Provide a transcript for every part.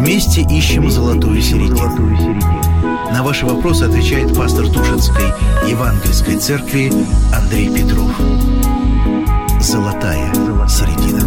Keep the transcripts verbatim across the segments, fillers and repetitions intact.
Вместе ищем золотую середину. На ваши вопросы отвечает пастор Тушинской Евангельской церкви Андрей Петров. Золотая середина.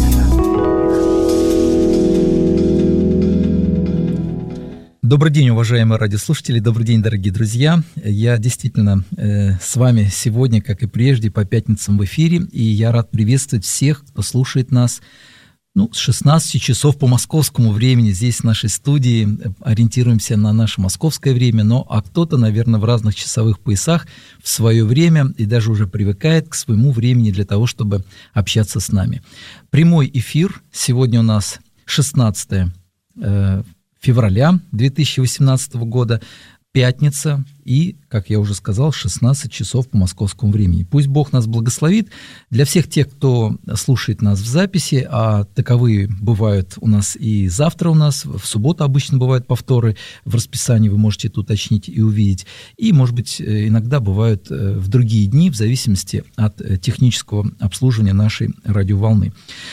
Добрый день, уважаемые радиослушатели, добрый день, дорогие друзья. Я действительно э, с вами сегодня, как и прежде, по пятницам в эфире, и я рад приветствовать всех, кто слушает нас ну, с шестнадцати часов по московскому времени. Здесь в нашей студии ориентируемся на наше московское время, но а кто-то, наверное, в разных часовых поясах в свое время и даже уже привыкает к своему времени для того, чтобы общаться с нами. Прямой эфир. Сегодня у нас шестнадцатое э, февраля две тысячи восемнадцатого года, пятница, и, как я уже сказал, шестнадцать часов по московскому времени. Пусть Бог нас благословит. Для всех тех, кто слушает нас в записи, а таковые бывают у нас и завтра у нас, в субботу обычно бывают повторы, в расписании вы можете это уточнить и увидеть, и, может быть, иногда бывают в другие дни, в зависимости от технического обслуживания нашей радиоволны.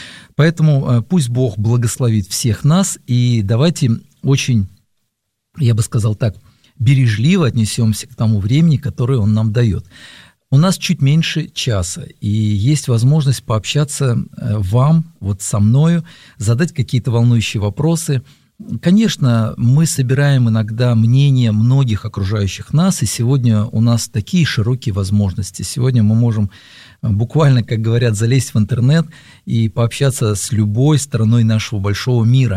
Поэтому пусть Бог благословит всех нас, и давайте очень, я бы сказал так, бережливо отнесемся к тому времени, которое Он нам дает. У нас чуть меньше часа, и есть возможность пообщаться вам, вот со мною, задать какие-то волнующие вопросы. Конечно, мы собираем иногда мнения многих окружающих нас, и сегодня у нас такие широкие возможности. Сегодня мы можем буквально, как говорят, залезть в интернет и пообщаться с любой стороной нашего большого мира.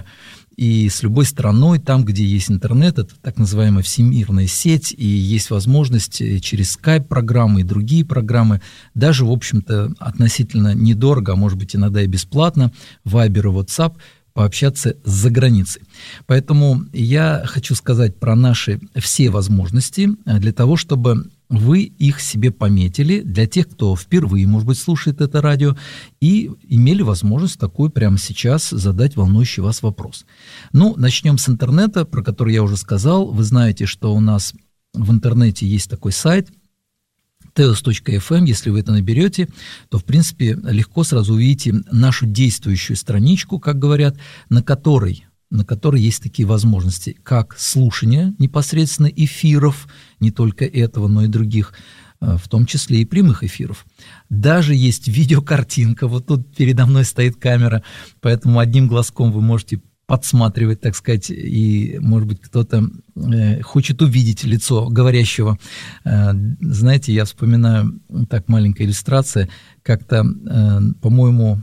И с любой страной, там, где есть интернет, это так называемая всемирная сеть, и есть возможность через скайп-программы и другие программы, даже, в общем-то, относительно недорого, а может быть, иногда и бесплатно, Viber и WhatsApp, пообщаться за границей. Поэтому я хочу сказать про наши все возможности для того, чтобы вы их себе пометили, для тех, кто впервые, может быть, слушает это радио, и имели возможность такую прямо сейчас задать волнующий вас вопрос. Ну, начнем с интернета, про который я уже сказал. Вы знаете, что у нас в интернете есть такой сайт теос точка эф эм. Если вы это наберете, то, в принципе, легко сразу увидите нашу действующую страничку, как говорят, на которой на которой есть такие возможности, как слушание непосредственно эфиров, не только этого, но и других, в том числе и прямых эфиров. Даже есть видеокартинка, вот тут передо мной стоит камера, поэтому одним глазком вы можете подсматривать, так сказать, и, может быть, кто-то э, хочет увидеть лицо говорящего. Э, знаете, я вспоминаю, так, маленькая иллюстрация, как-то, э, по-моему,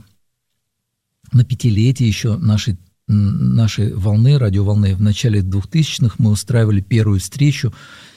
на пятилетие еще нашей нашей волны, радиоволны, в начале двухтысячных мы устраивали первую встречу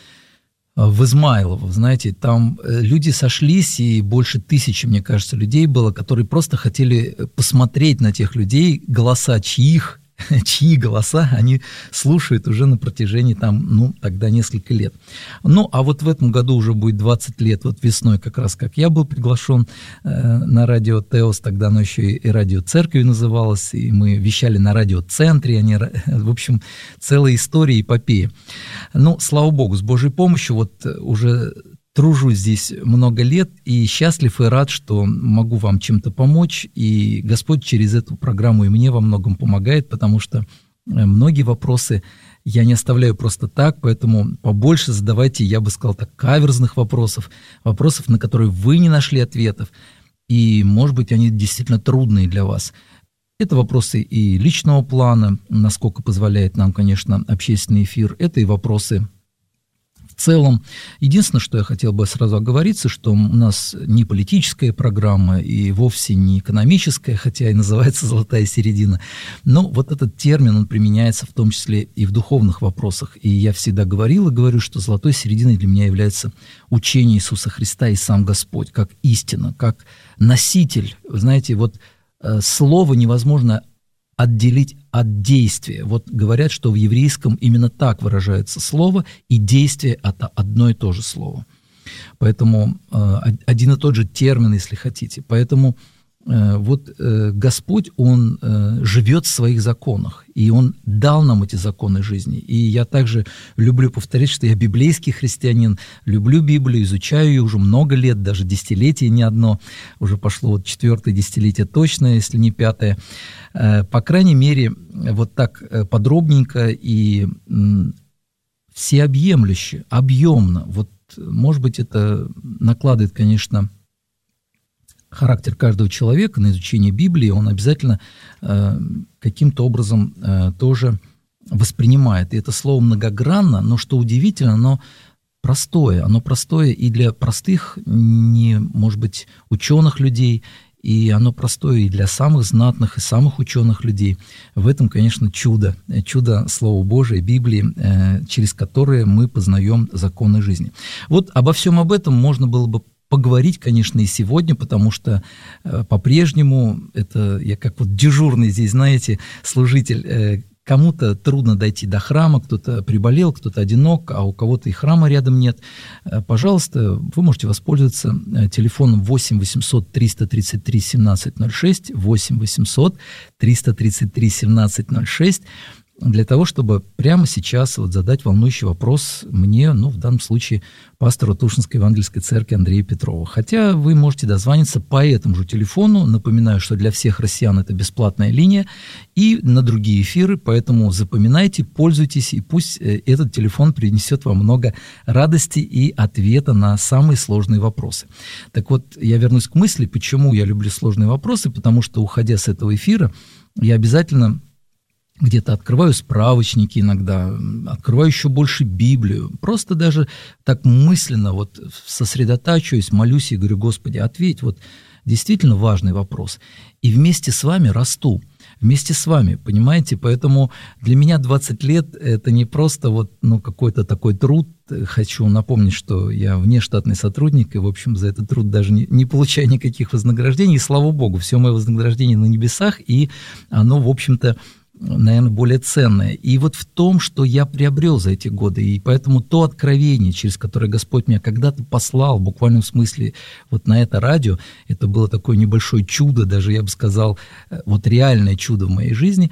в Измайлово. Знаете, там люди сошлись, и больше тысячи, мне кажется, людей было, которые просто хотели посмотреть на тех людей, голоса чьих, чьи голоса они слушают уже на протяжении там, ну, тогда несколько лет. Ну, а вот в этом году уже будет двадцать лет, вот весной как раз, как я был приглашен э, на радио Теос, тогда оно еще и, и радио Церкви называлось, и мы вещали на радиоцентре, они, в общем, целая история, эпопея. Ну, слава Богу, с Божьей помощью вот уже тружусь здесь много лет и счастлив и рад, что могу вам чем-то помочь, и Господь через эту программу и мне во многом помогает, потому что многие вопросы я не оставляю просто так, поэтому побольше задавайте, я бы сказал так, каверзных вопросов, вопросов, на которые вы не нашли ответов, и, может быть, они действительно трудные для вас. Это вопросы и личного плана, насколько позволяет нам, конечно, общественный эфир, это и вопросы в целом. Единственное, что я хотел бы сразу оговориться, что у нас не политическая программа и вовсе не экономическая, хотя и называется «Золотая середина», но вот этот термин, он применяется в том числе и в духовных вопросах. И я всегда говорил и говорю, что золотой серединой для меня является учение Иисуса Христа и сам Господь, как истина, как носитель. Вы знаете, вот э, слово невозможно отделить от действия. Вот говорят, что в еврейском именно так выражается слово, и действие – это одно и то же слово. Поэтому э, один и тот же термин, если хотите. Поэтому вот Господь, Он живет в своих законах, и Он дал нам эти законы жизни. И я также люблю повторить, что я библейский христианин, люблю Библию, изучаю ее уже много лет, даже десятилетие не одно, уже пошло вот четвертое десятилетие точно, если не пятое. По крайней мере, вот так подробненько и всеобъемлюще, объемно. Вот, может быть, это накладывает, конечно, характер каждого человека на изучение Библии, он обязательно э, каким-то образом э, тоже воспринимает. И это слово многогранно, но, что удивительно, оно простое. Оно простое и для простых, не, может быть, ученых людей, и оно простое и для самых знатных, и самых ученых людей. В этом, конечно, чудо. Чудо Слова Божия, Библии, э, через которое мы познаем законы жизни. Вот обо всем об этом можно было бы поговорить, конечно, и сегодня, потому что э, по-прежнему это я как вот дежурный здесь, знаете, служитель. Э, кому-то трудно дойти до храма, кто-то приболел, кто-то одинок, а у кого-то и храма рядом нет. Э, пожалуйста, вы можете воспользоваться э, телефоном восемь восемьсот триста тридцать три семнадцать ноль шесть, восемь восемьсот триста тридцать три семнадцать ноль шесть, для того, чтобы прямо сейчас вот задать волнующий вопрос мне, ну, в данном случае, пастору Тушинской Евангельской Церкви Андрею Петрову. Хотя вы можете дозвониться по этому же телефону. Напоминаю, что для всех россиян это бесплатная линия, и на другие эфиры, поэтому запоминайте, пользуйтесь, и пусть этот телефон принесет вам много радости и ответа на самые сложные вопросы. Так вот, я вернусь к мысли, почему я люблю сложные вопросы, потому что, уходя с этого эфира, я обязательно где-то открываю справочники иногда, открываю еще больше Библию, просто даже так мысленно вот сосредотачиваюсь, молюсь и говорю: Господи, ответь, вот действительно важный вопрос. И вместе с вами расту, вместе с вами, понимаете? Поэтому для меня двадцать лет – это не просто вот, ну, какой-то такой труд. Хочу напомнить, что я внештатный сотрудник, и, в общем, за этот труд даже не, не получаю никаких вознаграждений. И, слава Богу, все мое вознаграждение на небесах, и оно, в общем-то, наверное, более ценное. И вот в том, что я приобрел за эти годы, и поэтому то откровение, через которое Господь меня когда-то послал, в буквальном смысле, вот на это радио, это было такое небольшое чудо, даже, я бы сказал, вот реальное чудо в моей жизни.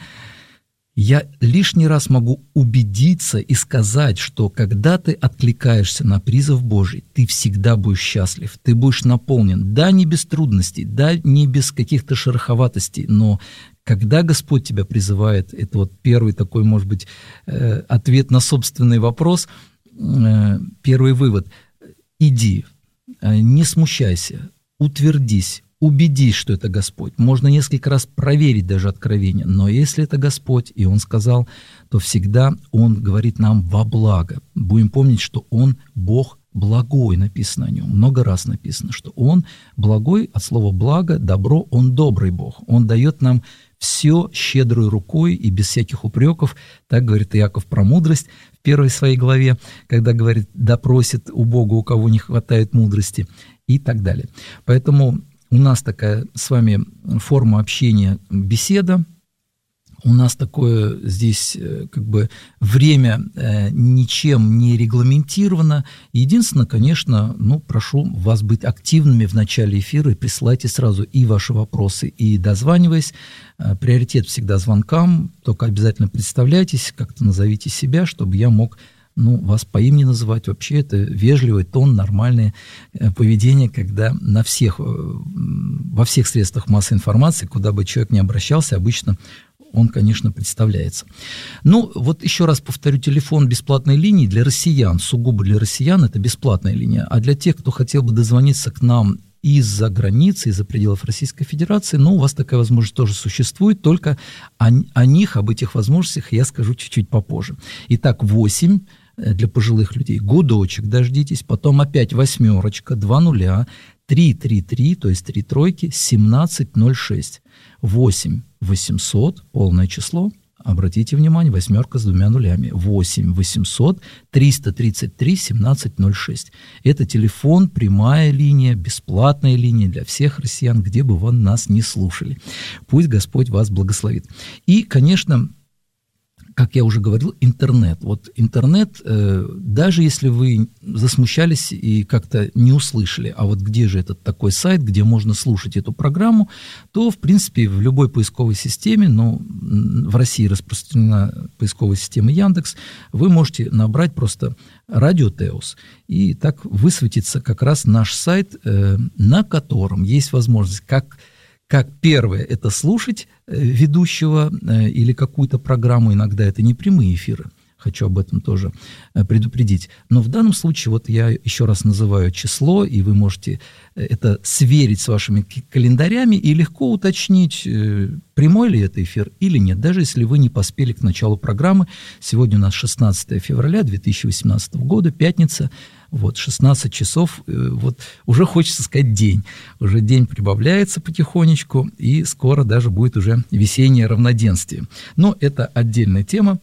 Я лишний раз могу убедиться и сказать, что когда ты откликаешься на призыв Божий, ты всегда будешь счастлив, ты будешь наполнен. Да, не без трудностей, да, не без каких-то шероховатостей, но когда Господь тебя призывает, это вот первый такой, может быть, ответ на собственный вопрос, первый вывод: иди, не смущайся, утвердись, убедись, что это Господь. Можно несколько раз проверить даже откровение, но если это Господь, и Он сказал, то всегда Он говорит нам во благо. Будем помнить, что Он Бог благой, написано о Нем. Много раз написано, что Он благой, от слова благо, добро, Он добрый Бог. Он дает нам все щедрой рукой и без всяких упреков. Так говорит Иаков про мудрость в первой своей главе, когда говорит: да просит у Бога, у кого не хватает мудрости, и так далее. Поэтому у нас такая с вами форма общения, беседа. У нас такое здесь как бы время ничем не регламентировано. Единственное, конечно, ну, прошу вас быть активными в начале эфира и присылайте сразу и ваши вопросы, и дозваниваясь. Приоритет всегда звонкам, только обязательно представляйтесь, как-то назовите себя, чтобы я мог, ну, вас по имени называть. Вообще это вежливый тон, нормальное поведение, когда на всех, во всех средствах массовой информации, куда бы человек ни обращался, обычно он, конечно, представляется. Ну, вот еще раз повторю, телефон бесплатной линии для россиян, сугубо для россиян, это бесплатная линия, а для тех, кто хотел бы дозвониться к нам из-за границы, из-за пределов Российской Федерации, ну, у вас такая возможность тоже существует, только о, о них, об этих возможностях я скажу чуть-чуть попозже. Итак, восемь для пожилых людей, гудочек, дождитесь, потом опять восьмерочка, два нуля, три три три, то есть три тройки, семнадцать ноль шесть, восемь восемьсот, полное число, обратите внимание, восьмерка с двумя нулями, восемь восемьсот триста тридцать три семнадцать ноль шесть. Это телефон, прямая линия, бесплатная линия для всех россиян, где бы вы нас не слушали. Пусть Господь вас благословит. И, конечно, как я уже говорил, интернет. Вот интернет, э, даже если вы засмущались и как-то не услышали, а вот где же этот такой сайт, где можно слушать эту программу, то, в принципе, в любой поисковой системе, ну, в России распространена поисковая система Яндекс, вы можете набрать просто «Радио Теос», и так высветится как раз наш сайт, э, на котором есть возможность как Как первое, это слушать ведущего или какую-то программу, иногда это не прямые эфиры, хочу об этом тоже предупредить. Но в данном случае, вот я еще раз называю число, и вы можете это сверить с вашими календарями и легко уточнить, прямой ли это эфир или нет, даже если вы не поспели к началу программы. Сегодня у нас шестнадцатое февраля две тысячи восемнадцатого года, пятница. Вот, шестнадцать часов, вот, уже хочется сказать день. Уже день прибавляется потихонечку, и скоро даже будет уже весеннее равноденствие. Но это отдельная тема.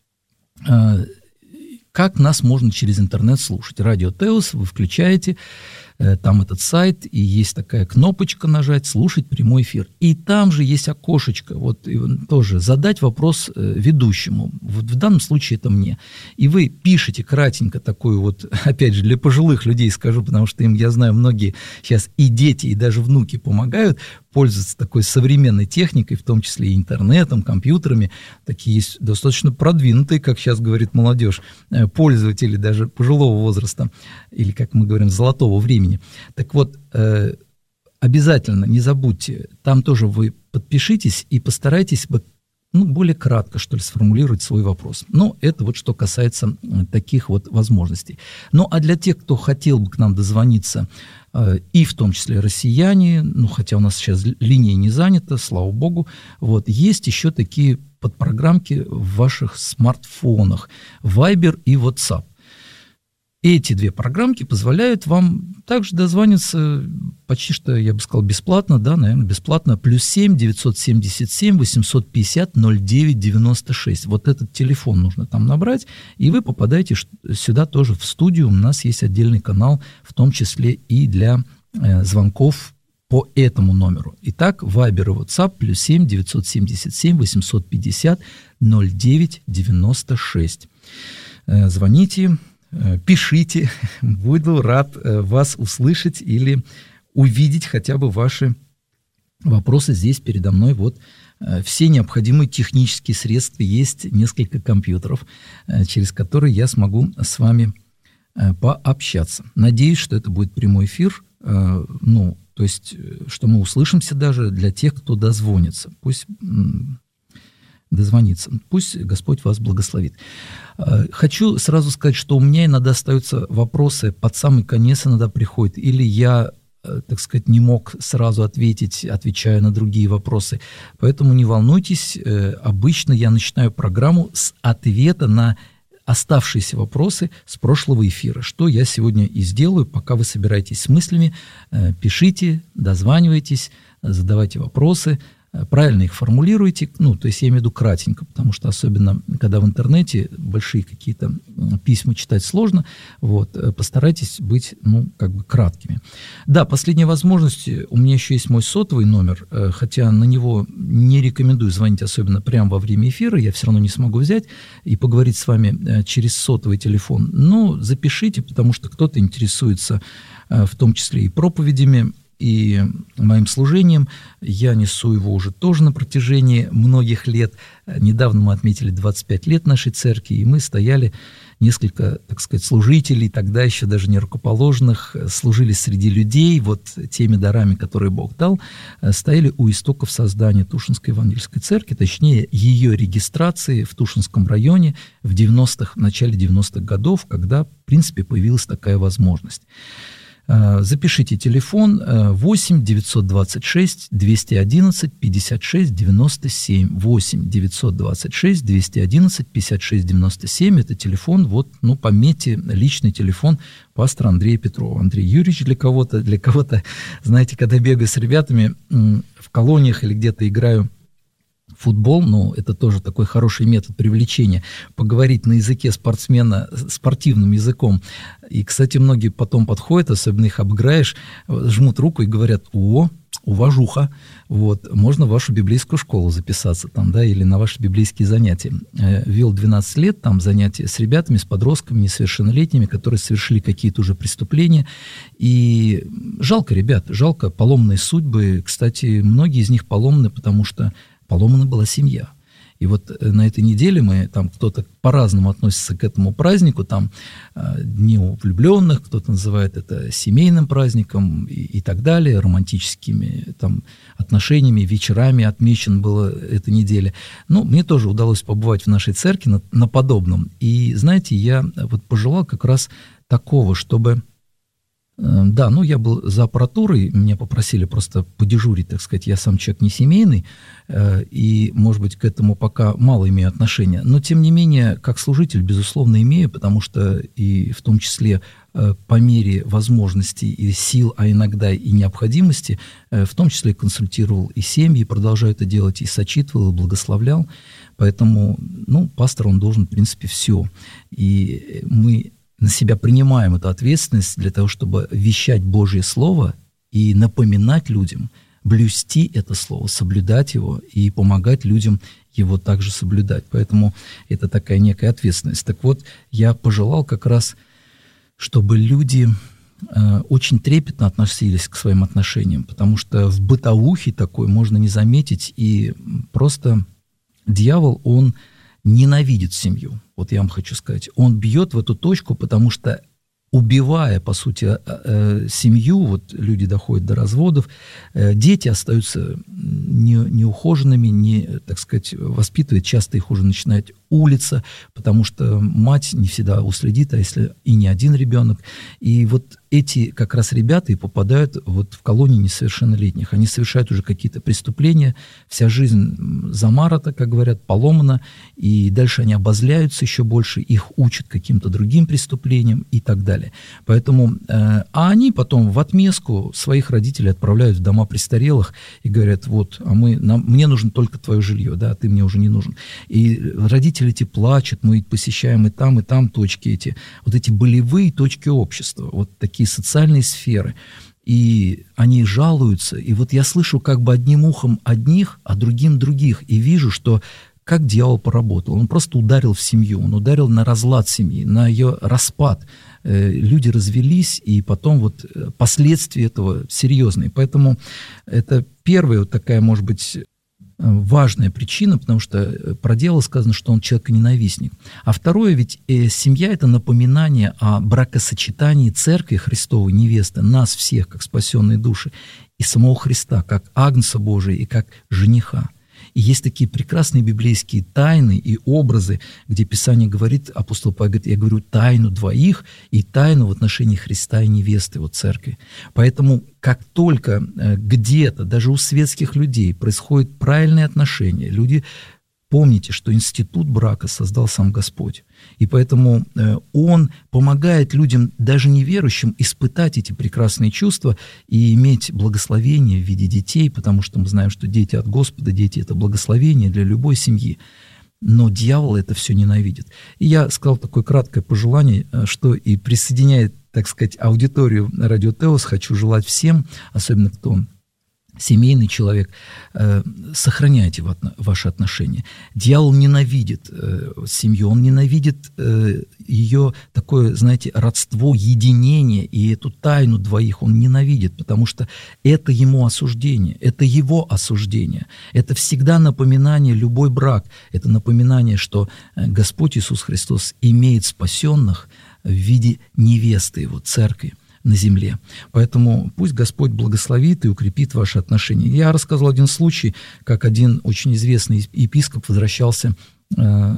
Как нас можно через интернет слушать? Радио Теос вы включаете, там этот сайт, и есть такая кнопочка нажать «Слушать прямой эфир». И там же есть окошечко, вот тоже задать вопрос ведущему. Вот в данном случае это мне. И вы пишете кратенько такую вот, опять же, для пожилых людей скажу, потому что им, я знаю, многие сейчас и дети, и даже внуки помогают пользоваться такой современной техникой, в том числе и интернетом, компьютерами. Такие есть достаточно продвинутые, как сейчас говорит молодежь, пользователи даже пожилого возраста, или, как мы говорим, золотого времени. Так вот, э, обязательно не забудьте, там тоже вы подпишитесь и постарайтесь ну, более кратко, что ли, сформулировать свой вопрос. Но это вот что касается таких вот возможностей. Ну, а для тех, кто хотел бы к нам дозвониться, э, и в том числе россияне, ну, хотя у нас сейчас линия не занята, слава богу, вот, есть еще такие подпрограммки в ваших смартфонах, Viber и WhatsApp. Эти две программки позволяют вам также дозвониться почти что, я бы сказал, бесплатно, да, наверное, бесплатно, плюс семь девятьсот семьдесят семь восемьсот пятьдесят ноль девять девяносто шесть. Вот этот телефон нужно там набрать, и вы попадаете сюда тоже в студию. У нас есть отдельный канал, в том числе и для э, звонков по этому номеру. Итак, Viber и WhatsApp плюс семь девятьсот семьдесят семь восемьсот пятьдесят ноль девять девяносто шесть. Э, звоните. Пишите, буду рад вас услышать или увидеть хотя бы ваши вопросы здесь передо мной. Вот все необходимые технические средства, есть несколько компьютеров, через которые я смогу с вами пообщаться. Надеюсь, что это будет прямой эфир, ну, то есть, что мы услышимся даже для тех, кто дозвонится. Пусть дозвониться. Пусть Господь вас благословит. Хочу сразу сказать, что у меня иногда остаются вопросы, под самый конец иногда приходят, или я, так сказать, не мог сразу ответить, отвечая на другие вопросы. Поэтому не волнуйтесь, обычно я начинаю программу с ответа на оставшиеся вопросы с прошлого эфира, что я сегодня и сделаю. Пока вы собираетесь с мыслями, пишите, дозванивайтесь, задавайте вопросы, правильно их формулируйте, ну, то есть я имею в виду кратенько, потому что особенно, когда в интернете большие какие-то письма читать сложно, вот, постарайтесь быть, ну, как бы краткими. Да, последняя возможность, у меня еще есть мой сотовый номер, хотя на него не рекомендую звонить, особенно прямо во время эфира, я все равно не смогу взять и поговорить с вами через сотовый телефон, но запишите, потому что кто-то интересуется в том числе и проповедями, и моим служением. Я несу его уже тоже на протяжении многих лет. Недавно мы отметили двадцать пять лет нашей церкви, и мы стояли, несколько, так сказать, служителей, тогда еще даже не рукоположенных, служили среди людей, вот теми дарами, которые Бог дал, стояли у истоков создания Тушинской Евангельской церкви, точнее, ее регистрации в Тушинском районе в девяностых, в начале девяностых годов, когда, в принципе, появилась такая возможность. Запишите телефон восемь девятьсот двадцать шесть двести одиннадцать пятьдесят шесть девяносто семь. восемь девятьсот двадцать шесть двести одиннадцать пятьдесят шесть девяносто семь. Это телефон, вот, ну, пометьте, личный телефон пастора Андрея Петрова. Андрей Юрьевич для кого-то, для кого-то, знаете, когда бегаю с ребятами в колониях или где-то играю футбол, ну, это тоже такой хороший метод привлечения, поговорить на языке спортсмена, спортивным языком. И, кстати, многие потом подходят, особенно их обыграешь, жмут руку и говорят: о, уважуха, вот, можно в вашу библейскую школу записаться там, да, или на ваши библейские занятия. Вел двенадцать лет там занятия с ребятами, с подростками, несовершеннолетними, которые совершили какие-то уже преступления. И жалко ребят, жалко поломанные судьбы. Кстати, многие из них поломаны, потому что поломана была семья. И вот на этой неделе мы, там кто-то по-разному относится к этому празднику, там Дню влюбленных, кто-то называет это семейным праздником и, и так далее, романтическими там отношениями, вечерами отмечен была эта неделя. Ну, мне тоже удалось побывать в нашей церкви на, на подобном. И, знаете, я вот пожелал как раз такого, чтобы... Да, ну я был за аппаратурой, меня попросили просто подежурить, так сказать, я сам человек не семейный, и, может быть, к этому пока мало имею отношения, но, тем не менее, как служитель, безусловно, имею, потому что и в том числе по мере возможностей и сил, а иногда и необходимости, в том числе консультировал и семьи, продолжаю это делать, и сочитывал, и благословлял, поэтому, ну, пастор, он должен, в принципе, все, и мы... на себя принимаем эту ответственность для того, чтобы вещать Божье Слово и напоминать людям, блюсти это Слово, соблюдать его и помогать людям его также соблюдать. Поэтому это такая некая ответственность. Так вот, я пожелал как раз, чтобы люди э, очень трепетно относились к своим отношениям, потому что в бытовухе такой можно не заметить, и просто дьявол, он ненавидит семью. Вот я вам хочу сказать. Он бьет в эту точку, потому что, убивая, по сути, семью, вот люди доходят до разводов, дети остаются не, неухоженными, не, так сказать, воспитывать, часто их уже начинает улица, потому что мать не всегда уследит, а если и не один ребенок. И вот эти как раз ребята и попадают вот в колонию несовершеннолетних. Они совершают уже какие-то преступления, вся жизнь замарата, как говорят, поломана, и дальше они обозляются еще больше, их учат каким-то другим преступлениям и так далее. Поэтому, э, а они потом в отместку своих родителей отправляют в дома престарелых и говорят, вот, а мы, нам, мне нужно только твое жилье, да, ты мне уже не нужен. И родители эти плачут, мы посещаем и там, и там точки эти, вот эти болевые точки общества, вот такие социальные сферы, и они жалуются, и вот я слышу как бы одним ухом одних, а другим других, и вижу, что как дьявол поработал, он просто ударил в семью, он ударил на разлад семьи, на ее распад, люди развелись, и потом вот последствия этого серьезные, поэтому это первая вот такая, может быть, важная причина, потому что про дьявола сказано, что он человеконенавистник. А второе, ведь э, семья – это напоминание о бракосочетании церкви Христовой, невесты, нас всех, как спасенные души, и самого Христа, как Агнца Божия и как жениха. И есть такие прекрасные библейские тайны и образы, где Писание говорит, апостол Павел говорит, я говорю тайну двоих и тайну в отношении Христа и невесты, вот церкви. Поэтому как только где-то, даже у светских людей, происходит правильное отношение, люди... Помните, что институт брака создал сам Господь. И поэтому Он помогает людям, даже неверующим, испытать эти прекрасные чувства и иметь благословение в виде детей, потому что мы знаем, что дети от Господа, дети – это благословение для любой семьи. Но дьявол это все ненавидит. И я сказал такое краткое пожелание, что и присоединяет, так сказать, аудиторию Радио Теос, хочу желать всем, особенно кто семейный человек, э, сохраняйте ваши отношения. Дьявол ненавидит э, семью, он ненавидит э, ее такое, знаете, родство, единение, и эту тайну двоих он ненавидит, потому что это ему осуждение, это его осуждение. Это всегда напоминание, любой брак, это напоминание, что Господь Иисус Христос имеет спасенных в виде невесты Его, церкви на земле. Поэтому пусть Господь благословит и укрепит ваши отношения. Я рассказал один случай, как один очень известный епископ возвращался э,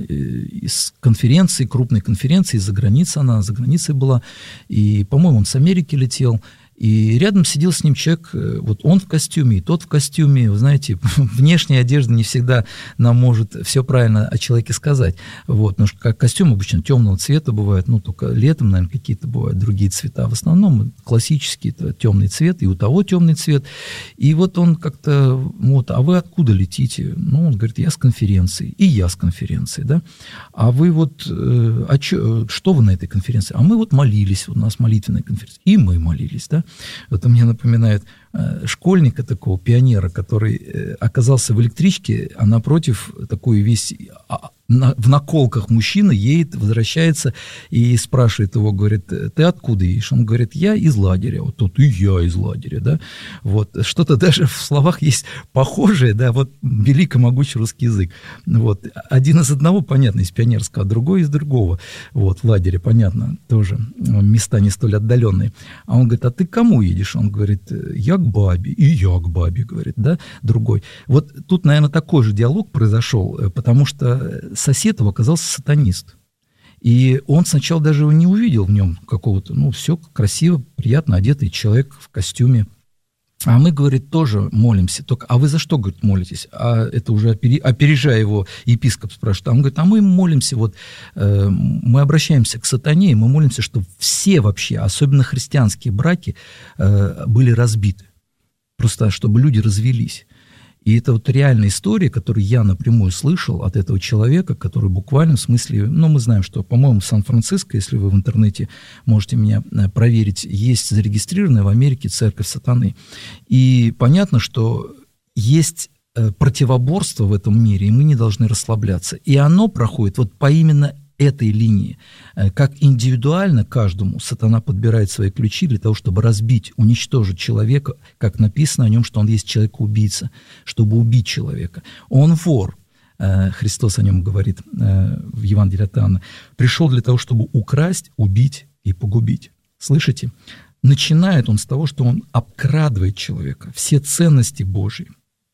из конференции, крупной конференции, из-за границы, она за границей была, и, по-моему, он с Америки летел, и рядом сидел с ним человек, вот он в костюме, и тот в костюме. Вы знаете, внешняя одежда не всегда нам может все правильно о человеке сказать. Вот, потому что как костюм обычно темного цвета бывает, ну, только летом, наверное, какие-то бывают другие цвета. В основном классический это темный цвет, и у того темный цвет. И вот он как-то, вот, а вы откуда летите? Ну, он говорит, я с конференции, и я с конференции, да. А вы вот, а чё, что вы на этой конференции? А мы вот молились, у нас молитвенная конференция, и мы молились, да. Это мне напоминает школьника такого, пионера, который оказался в электричке, а напротив такой весь в наколках мужчина едет, возвращается и спрашивает его, говорит, ты откуда едешь? Он говорит, я из лагеря. Вот тут и я из лагеря, да. Вот, что-то даже в словах есть похожее, да, вот великий могучий русский язык. Вот, один из одного, понятно, из пионерского, а другой из другого. Вот, в лагере, понятно, тоже места не столь отдаленные. А он говорит, а ты к кому едешь? Он говорит, я к бабе, и я к бабе, говорит, да, другой. Вот тут, наверное, такой же диалог произошел, потому что сосед его оказался сатанист. И он сначала даже не увидел в нем какого-то, ну, все красиво, приятно одетый человек в костюме. А мы, говорит, тоже молимся. Только, а вы за что, говорит, молитесь? А это уже опережая его, епископ спрашивает. А он говорит, а мы молимся, вот, э, мы обращаемся к сатане, и мы молимся, чтобы все вообще, особенно христианские браки, э, были разбиты. Просто чтобы люди развелись. И это вот реальная история, которую я напрямую слышал от этого человека, который буквально в смысле, ну, мы знаем, что, по-моему, в Сан-Франциско, если вы в интернете можете меня проверить, есть зарегистрированная в Америке церковь сатаны. И понятно, что есть противоборство в этом мире, и мы не должны расслабляться. И оно проходит вот по именно этой линии. Как индивидуально каждому сатана подбирает свои ключи для того, чтобы разбить, уничтожить человека, как написано о нем, что он есть человек-убийца, чтобы убить человека. Он вор, Христос о нем говорит в Евангелии от Иоанна, пришел для того, чтобы украсть, убить и погубить. Слышите? Начинает он с того, что он обкрадывает человека, все ценности Божьи.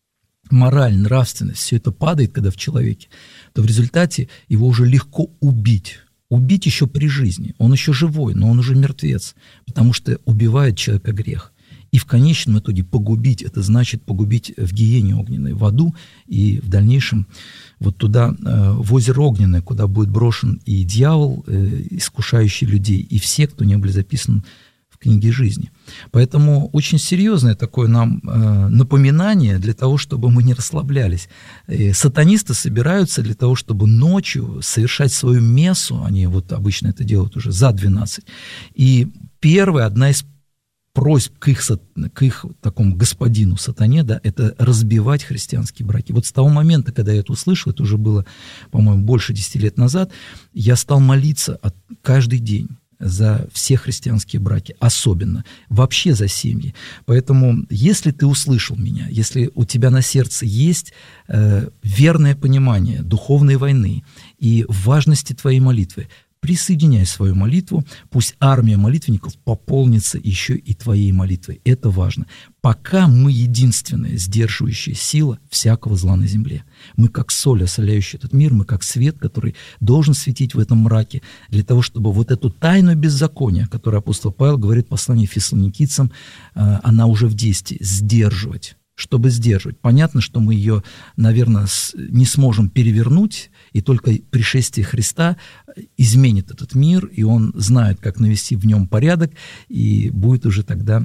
Мораль, нравственность, все это падает, когда в человеке, то в результате его уже легко убить. Убить еще при жизни. Он еще живой, но он уже мертвец, потому что убивает человека грех. И в конечном итоге погубить, это значит погубить в гиене огненной, в аду, и в дальнейшем вот туда, в озеро огненное, куда будет брошен и дьявол, искушающий людей, и все, кто не были записаны в книге жизни. Поэтому очень серьезное такое нам э, напоминание для того, чтобы мы не расслаблялись. И сатанисты собираются для того, чтобы ночью совершать свою мессу, они вот обычно это делают уже за двенадцать, и первая, одна из просьб к их, к их такому господину сатане, да, это разбивать христианские браки. Вот с того момента, когда я это услышал, это уже было, по-моему, больше десяти лет назад, я стал молиться от, каждый день за все христианские браки, особенно, вообще за семьи. Поэтому, если ты услышал меня, если у тебя на сердце есть э, верное понимание духовной войны и важности твоей молитвы, присоединяй свою молитву, пусть армия молитвенников пополнится еще и твоей молитвой. Это важно. Пока мы единственная сдерживающая сила всякого зла на земле. Мы как соль, осоляющая этот мир, мы как свет, который должен светить в этом мраке, для того, чтобы вот эту тайну беззакония, которую апостол Павел говорит в послании Фессалоникийцам, она уже в действии, сдерживать. Чтобы сдерживать. Понятно, что мы ее, наверное, не сможем перевернуть, и только пришествие Христа изменит этот мир, и Он знает, как навести в нем порядок, и будет уже тогда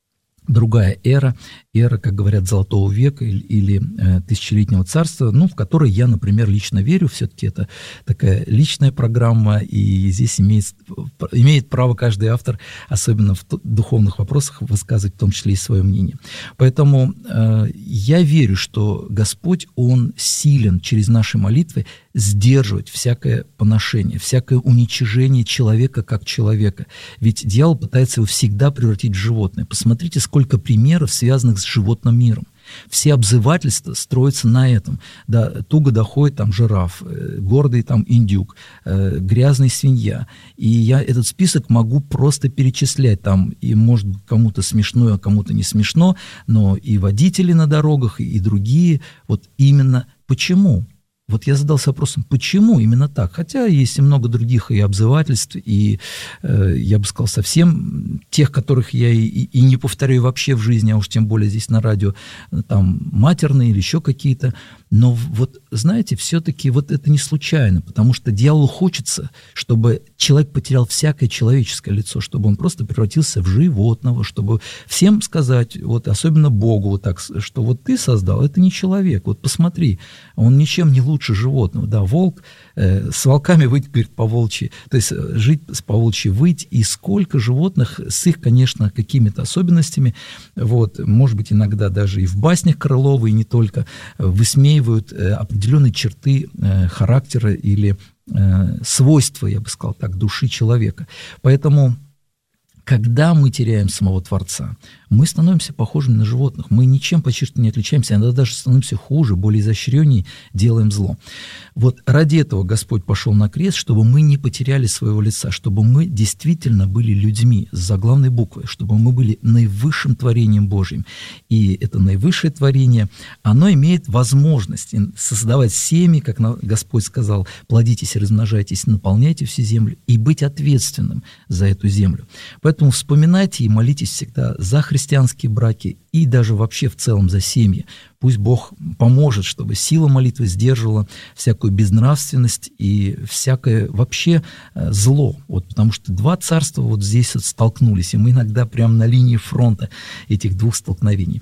другая эра, эра, как говорят, Золотого века или, или э, Тысячелетнего царства, ну, в которой я, например, лично верю, все-таки это такая личная программа, и здесь имеет, имеет право каждый автор, особенно в духовных вопросах, высказывать в том числе и свое мнение. Поэтому э, я верю, что Господь, Он силен через наши молитвы сдерживать всякое поношение, всякое уничижение человека как человека. Ведь дьявол пытается его всегда превратить в животное. Посмотрите, сколько примеров, связанных с животным миром. Все обзывательства строятся на этом. Да, туго доходит там жираф, гордый там индюк, грязный свинья. И я этот список могу просто перечислять. Там, и может быть кому-то смешно, а кому-то не смешно, но и водители на дорогах, и другие. Вот именно почему? Вот я задался вопросом, почему именно так? Хотя есть и много других и обзывательств, и, э, я бы сказал, совсем тех, которых я и, и не повторяю вообще в жизни, а уж тем более здесь на радио, там, матерные или еще какие-то. Но вот, знаете, все-таки вот это не случайно, потому что дьяволу хочется, чтобы человек потерял всякое человеческое лицо, чтобы он просто превратился в животного, чтобы всем сказать, вот особенно Богу, вот так, что вот ты создал, это не человек, вот посмотри, он ничем не лучше лучше животного? Да, волк, э, с волками выть, говорит, по-волчьи, то есть жить по-волчьи выть, и сколько животных с их, конечно, какими-то особенностями, вот, может быть, иногда даже и в баснях Крылова, и не только, высмеивают э, определенные черты э, характера или э, свойства, я бы сказал так, души человека. Поэтому, когда мы теряем самого Творца, мы становимся похожими на животных. Мы ничем почти не отличаемся, иногда даже становимся хуже, более изощреннее, делаем зло. Вот ради этого Господь пошел на крест, чтобы мы не потеряли своего лица, чтобы мы действительно были людьми с заглавной буквой, чтобы мы были наивысшим творением Божьим. И это наивысшее творение, оно имеет возможность создавать семьи, как Господь сказал, плодитесь и размножайтесь, наполняйте всю землю, и быть ответственным за эту землю. Поэтому вспоминайте и молитесь всегда за христианские браки и даже вообще в целом за семьи. Пусть Бог поможет, чтобы сила молитвы сдерживала всякую безнравственность и всякое вообще зло. Вот, потому что два царства вот здесь вот столкнулись, и мы иногда прямо на линии фронта этих двух столкновений.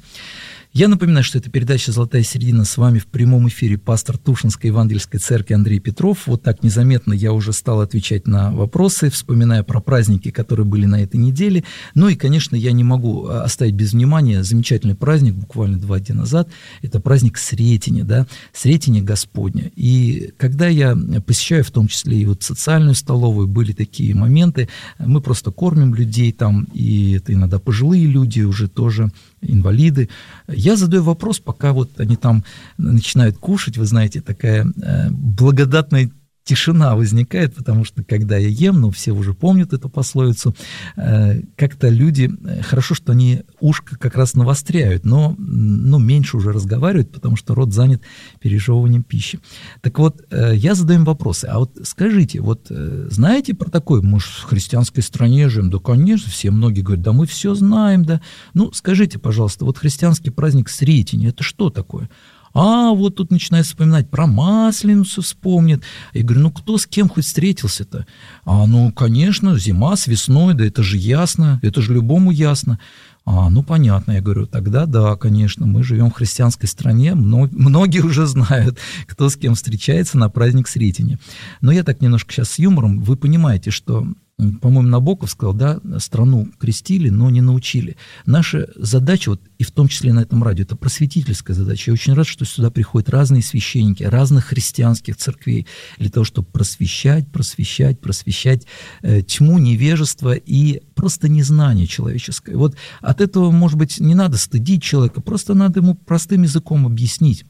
Я напоминаю, что это передача «Золотая середина», с вами в прямом эфире пастор Тушинской Евангельской церкви Андрей Петров. Вот так незаметно я уже стал отвечать на вопросы, вспоминая про праздники, которые были на этой неделе. Ну и, конечно, я не могу оставить без внимания замечательный праздник, буквально два дня назад. Это праздник Сретения, да, Сретения Господня. И когда я посещаю в том числе и вот социальную столовую, были такие моменты, мы просто кормим людей там, и это иногда пожилые люди, уже тоже инвалиды. Я задаю вопрос, пока вот они там начинают кушать, вы знаете, такая э, благодатная тишина возникает, потому что когда я ем, ну, все уже помнят эту пословицу, э, как-то люди, хорошо, что они ушко как раз навостряют, но, но меньше уже разговаривают, потому что рот занят пережевыванием пищи. Так вот, э, я задаю им вопросы, а вот скажите, вот э, знаете про такое, мы же в христианской стране живем? Да, конечно, все, многие говорят, да мы все знаем, да. Ну, скажите, пожалуйста, вот христианский праздник Сретения, это что такое? А вот тут начинает вспоминать про Масленицу, вспомнит. Я говорю, ну кто с кем хоть встретился-то? А, ну, конечно, зима с весной, да это же ясно, это же любому ясно. А, ну, понятно, я говорю, тогда да, конечно, мы живем в христианской стране, многие уже знают, кто с кем встречается на праздник Сретения. Но я так немножко сейчас с юмором, вы понимаете, что, по-моему, Набоков сказал, да, страну крестили, но не научили. Наша задача, вот, и в том числе на этом радио, это просветительская задача. Я очень рад, что сюда приходят разные священники разных христианских церквей для того, чтобы просвещать, просвещать, просвещать э, тьму, невежество и просто незнание человеческое. Вот от этого, может быть, не надо стыдить человека, просто надо ему простым языком объяснить.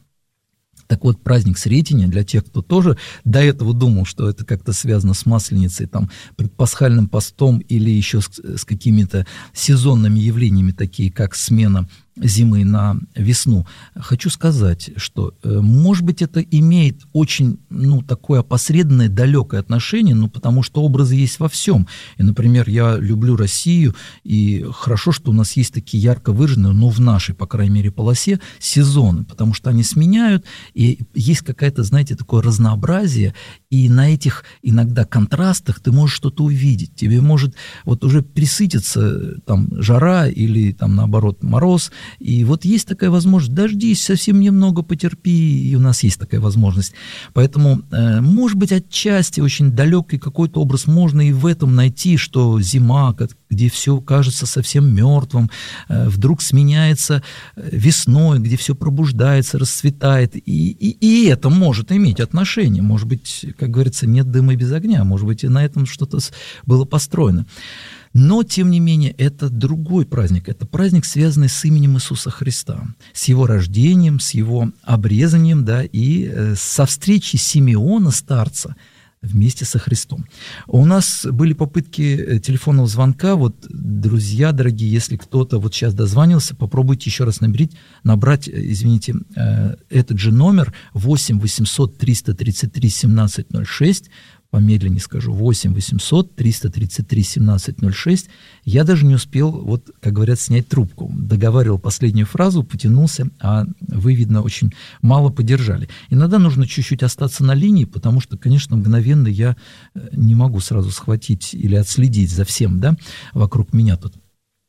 Так вот, праздник Сретения, для тех, кто тоже до этого думал, что это как-то связано с Масленицей, там, предпасхальным постом или еще с, с какими-то сезонными явлениями, такие как смена зимы на весну, хочу сказать, что, может быть, это имеет очень, ну, такое опосредованное, далекое отношение, ну, потому что образы есть во всем. И, например, я люблю Россию, и хорошо, что у нас есть такие ярко выраженные, ну, в нашей, по крайней мере, полосе, сезоны, потому что они сменяют, и есть какое-то, знаете, такое разнообразие, и на этих иногда контрастах ты можешь что-то увидеть. Тебе может вот уже присытиться там жара или там наоборот мороз, и вот есть такая возможность, дождись, совсем немного потерпи, и у нас есть такая возможность. Поэтому, э, может быть, отчасти очень далекий какой-то образ можно и в этом найти, что зима, где все кажется совсем мертвым, э, вдруг сменяется весной, где все пробуждается, расцветает, и, и, и это может иметь отношение. Может быть, как говорится, нет дыма без огня, может быть, и на этом что-то было построено. Но, тем не менее, это другой праздник. Это праздник, связанный с именем Иисуса Христа, с его рождением, с его обрезанием, да, и э, со встречи Симеона, старца, вместе со Христом. У нас были попытки телефонного звонка. Вот, друзья дорогие, если кто-то вот сейчас дозвонился, попробуйте еще раз набрать, набрать, извините, э, этот же номер восемь восемьсот триста тридцать три семнадцать ноль шесть. Помедленнее скажу, восемь восемьсот триста тридцать три семнадцать ноль шесть. Я даже не успел, вот, как говорят, снять трубку. Договаривал последнюю фразу, потянулся, а вы, видно, очень мало поддержали. Иногда нужно чуть-чуть остаться на линии, потому что, конечно, мгновенно я не могу сразу схватить или отследить за всем, да, вокруг меня тут.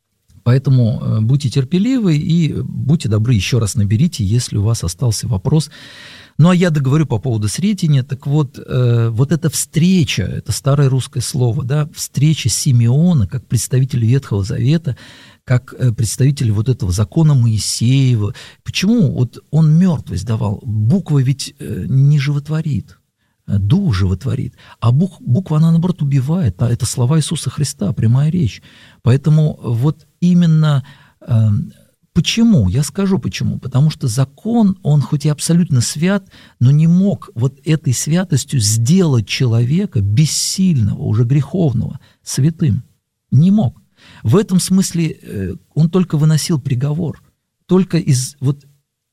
Поэтому будьте терпеливы и будьте добры, еще раз наберите, если у вас остался вопрос. Ну, а я договорю по поводу Сретения. Так вот, э, вот эта встреча, это старое русское слово, да, встреча Симеона как представителя Ветхого Завета, как представитель вот этого закона Моисеева. Почему? Вот он мертвость давал. Буква ведь не животворит, дух животворит. А буква, буква, она, наоборот, убивает. А это слова Иисуса Христа, прямая речь. Поэтому вот именно... Э, почему? Я скажу почему. Потому что закон, он хоть и абсолютно свят, но не мог вот этой святостью сделать человека бессильного, уже греховного, святым. Не мог. В этом смысле он только выносил приговор. Только из вот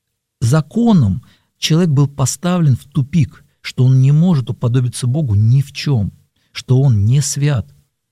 законом человек был поставлен в тупик, что он не может уподобиться Богу ни в чем, что он не свят.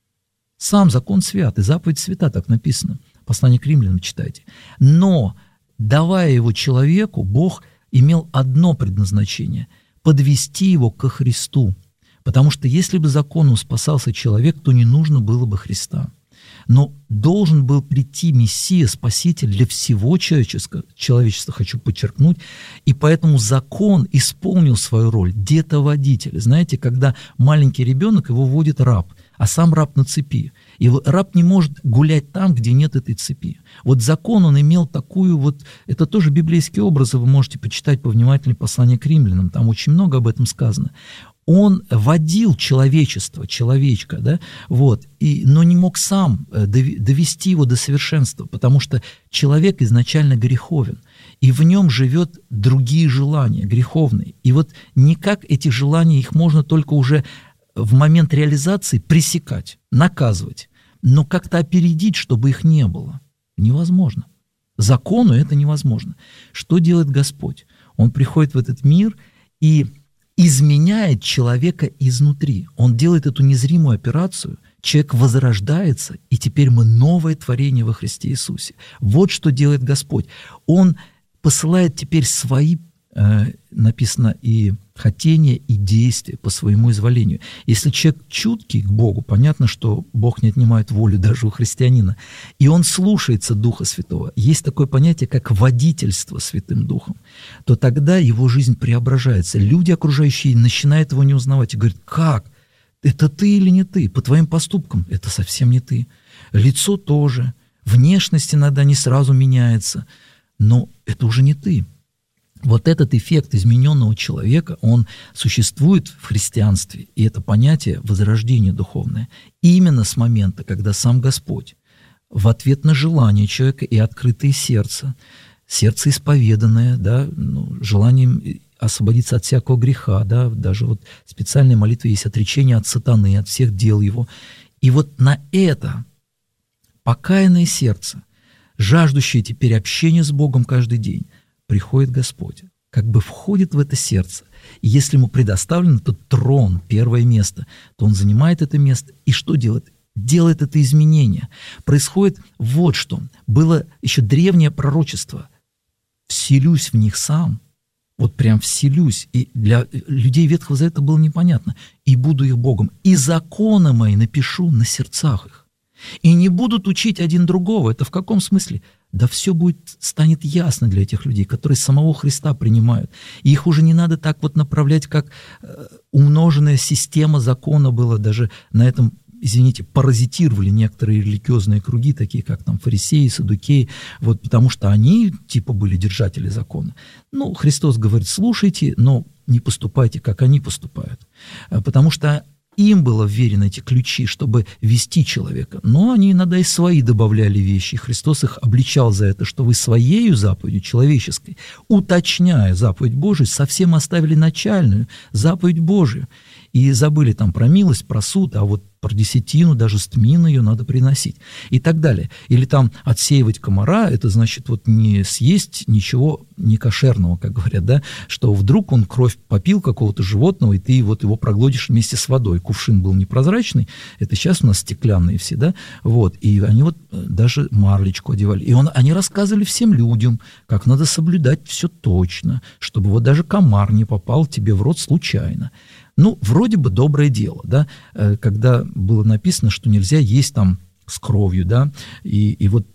Сам закон свят, и заповедь свята, так написано. Послание к римлянам читайте. Но, давая его человеку, Бог имел одно предназначение – подвести его ко Христу. Потому что если бы законом спасался человек, то не нужно было бы Христа. Но должен был прийти Мессия, Спаситель для всего человечества, человечества, хочу подчеркнуть, и поэтому закон исполнил свою роль детоводителя. Знаете, когда маленький ребенок, его водит раб, а сам раб на цепи. И раб не может гулять там, где нет этой цепи. Вот закон, он имел такую вот... Это тоже библейские образы, вы можете почитать повнимательнее послание к римлянам, там очень много об этом сказано. Он водил человечество, человечка, да, вот, и, но не мог сам довести его до совершенства, потому что человек изначально греховен, и в нем живет другие желания, греховные. И вот никак эти желания, их можно только уже в момент реализации пресекать, наказывать, но как-то опередить, чтобы их не было, невозможно. Закону это невозможно. Что делает Господь? Он приходит в этот мир и изменяет человека изнутри. Он делает эту незримую операцию, человек возрождается, и теперь мы новое творение во Христе Иисусе. Вот что делает Господь. Он посылает теперь свои, э, написано, и хотения, и действия по своему изволению. Если человек чуткий к Богу, понятно, что Бог не отнимает волю даже у христианина, и он слушается Духа Святого, есть такое понятие, как водительство Святым Духом, то тогда его жизнь преображается. Люди, окружающие, начинают его не узнавать и говорят: как? Это ты или не ты? По твоим поступкам это совсем не ты. Лицо тоже, внешность иногда не сразу меняется, но это уже не ты. Вот этот эффект измененного человека, он существует в христианстве, и это понятие возрождения духовное именно с момента, когда сам Господь в ответ на желание человека и открытое сердце, сердце исповеданное, да, ну, желанием освободиться от всякого греха, да, даже вот специальная молитва есть отречение от сатаны, от всех дел его. И вот на это покаянное сердце, жаждущее теперь общения с Богом каждый день, приходит Господь, как бы входит в это сердце. И если ему предоставлен этот трон, первое место, то он занимает это место. И что делает? Делает это изменение. Происходит вот что. Было еще древнее пророчество. «Вселюсь в них сам». Вот прям вселюсь. И для людей Ветхого Завета было непонятно. «И буду их Богом. И законы мои напишу на сердцах их». И не будут учить один другого. Это в каком смысле? Да все будет, станет ясно для этих людей, которые самого Христа принимают. И их уже не надо так вот направлять, как умноженная система закона была. Даже на этом, извините, паразитировали некоторые религиозные круги, такие как там фарисеи, саддукеи, вот, потому что они типа были держатели закона. Ну, Христос говорит: слушайте, но не поступайте, как они поступают. Потому что им было вверено эти ключи, чтобы вести человека. Но они иногда и свои добавляли вещи. И Христос их обличал за это, что вы своею заповедью человеческой, уточняя заповедь Божию, совсем оставили начальную заповедь Божию. И забыли там про милость, про суд, а вот про десятину, даже стмину ее надо приносить и так далее. Или там отсеивать комара, это значит вот не съесть ничего некошерного, как говорят, да, что вдруг он кровь попил какого-то животного, и ты вот его проглотишь вместе с водой. Кувшин был непрозрачный, это сейчас у нас стеклянные все, да, вот, и они вот даже марлечку одевали. И он, они рассказывали всем людям, как надо соблюдать все точно, чтобы вот даже комар не попал тебе в рот случайно. Ну, вроде бы доброе дело, да, когда было написано, что нельзя есть там с кровью, да, и, и вот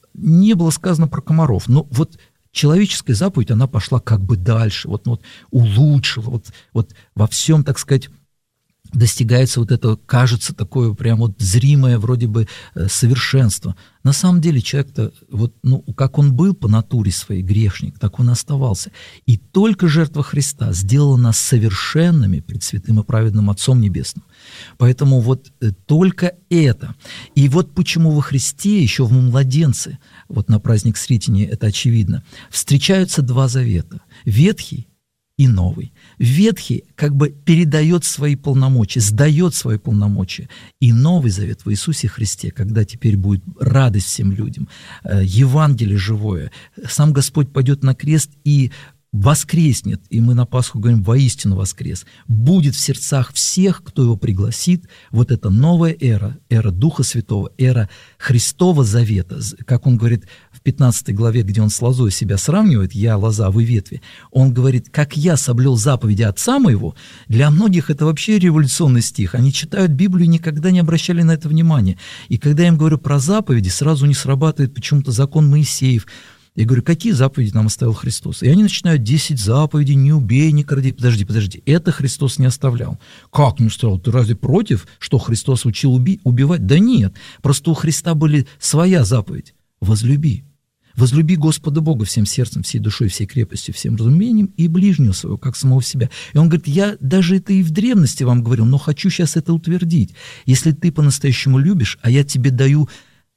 не было сказано про комаров, но вот человеческая заповедь, она пошла как бы дальше, вот, вот улучшила, вот, вот во всем, так сказать, достигается вот это, кажется, такое прям вот зримое вроде бы совершенство. На самом деле человек-то, вот, ну, как он был по натуре своей грешник, так он и оставался. И только жертва Христа сделала нас совершенными пред святым и праведным Отцом Небесным. Поэтому вот только это. И вот почему во Христе, еще в младенце, вот на праздник Сретения это очевидно, встречаются два завета. Ветхий и новый. Ветхий как бы передает свои полномочия, сдает свои полномочия. И Новый Завет в Иисусе Христе, когда теперь будет радость всем людям, Евангелие живое, сам Господь пойдет на крест и воскреснет, и мы на Пасху говорим, воистину воскрес, будет в сердцах всех, кто его пригласит, вот эта новая эра, эра Духа Святого, эра Христова Завета, как он говорит в пятнадцатой главе, где он с лозой себя сравнивает, я лоза, вы ветви, он говорит, как я соблюл заповеди Отца моего, для многих это вообще революционный стих, они читают Библию и никогда не обращали на это внимания, и когда я им говорю про заповеди, сразу не срабатывает почему-то закон Моисеев. Я говорю, какие заповеди нам оставил Христос? И они начинают десять заповедей, не убей, не кради. Подожди, подожди, это Христос не оставлял. Как не оставлял? Ты разве против, что Христос учил уби- убивать? Да нет, просто у Христа были своя заповедь. Возлюби. Возлюби Господа Бога всем сердцем, всей душой, всей крепостью, всем разумением и ближнего своего, как самого себя. И он говорит, я даже это и в древности вам говорил, но хочу сейчас это утвердить. Если ты по-настоящему любишь, а я тебе даю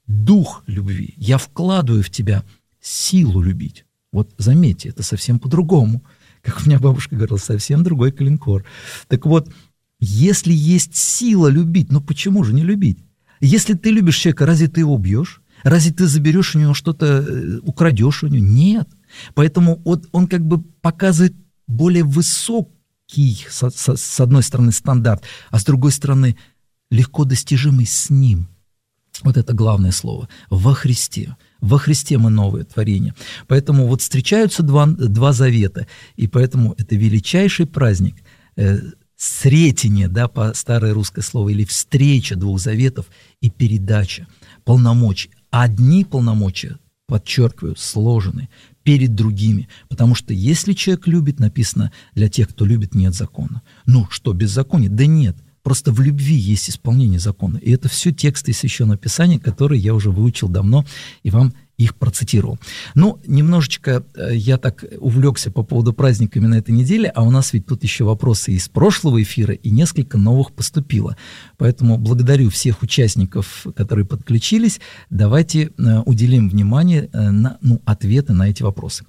дух любви, я вкладываю в тебя силу любить. Вот заметьте, это совсем по-другому. Как у меня бабушка говорила, совсем другой калинкор. Так вот, если есть сила любить, ну почему же не любить? Если ты любишь человека, разве ты его убьешь? Разве ты заберешь у него что-то, украдешь у него? Нет. Поэтому вот он как бы показывает более высокий, с, с, с одной стороны, стандарт, а с другой стороны, легко достижимый с ним. Вот это главное слово. Во Христе. Во Христе мы новое творение. Поэтому вот встречаются два, два завета, и поэтому это величайший праздник, э, сретение, да, по старое русское слово, или встреча двух заветов и передача полномочий. Одни полномочия, подчеркиваю, сложены перед другими, потому что если человек любит, написано, для тех, кто любит, нет закона. Ну, что, беззаконие? Да нет. Просто в любви есть исполнение закона. И это все тексты из Священного Писания, которые я уже выучил давно и вам их процитировал. Ну, немножечко я так увлекся по поводу праздника именно этой недели, а у нас ведь тут еще вопросы из прошлого эфира, и несколько новых поступило. Поэтому благодарю всех участников, которые подключились. Давайте уделим внимание на ну, ответы на эти вопросы.